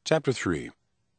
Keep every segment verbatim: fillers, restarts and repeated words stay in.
Chapter three.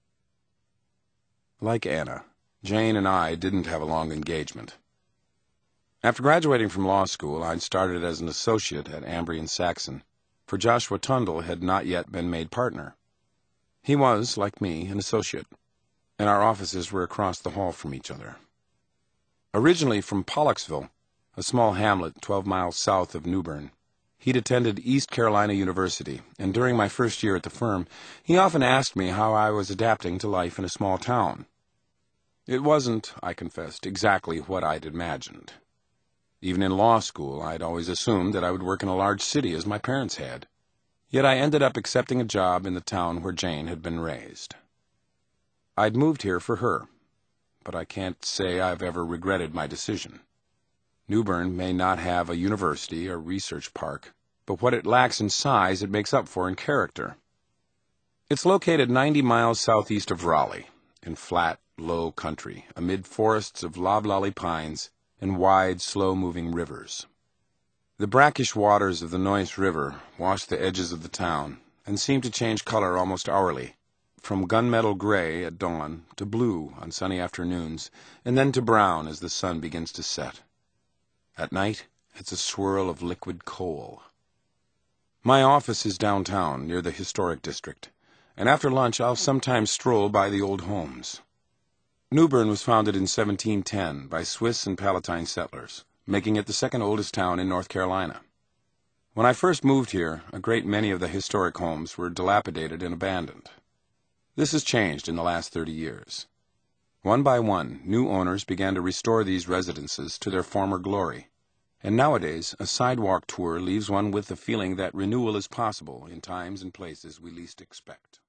Like Anna, Jane and I didn't have a long engagement. After graduating from law school, I'd started as an associate at Ambry and Saxon, for Joshua Tundle had not yet been made partner. He was, like me, an associate, and our offices were across the hall from each other. Originally from Pollocksville, a small hamlet twelve miles south of New Bern, he'd attended East Carolina University, and during my first year at the firm, he often asked me how I was adapting to life in a small town. It wasn't, I confessed, exactly what I'd imagined. Even in law school, I'd always assumed that I would work in a large city as my parents had. Yet I ended up accepting a job in the town where Jane had been raised. I'd moved here for her, but I can't say I've ever regretted my decision. New Bern may not have a university or research park, but what it lacks in size it makes up for in character. It's located ninety miles southeast of Raleigh, in flat, low country, amid forests of loblolly pines and wide, slow-moving rivers. The brackish waters of the Noyes River wash the edges of the town and seem to change color almost hourly, from gunmetal gray at dawn to blue on sunny afternoons, and then to brown as the sun begins to set. At night, it's a swirl of liquid coal. My office is downtown, near the historic district, and after lunch I'll sometimes stroll by the old homes. New Bern was founded in seventeen ten by Swiss and Palatine settlers, making it the second oldest town in North Carolina. When I first moved here, a great many of the historic homes were dilapidated and abandoned. This has changed in the last thirty years. One by one, new owners began to restore these residences to their former glory, and nowadays a sidewalk tour leaves one with the feeling that renewal is possible in times and places we least expect.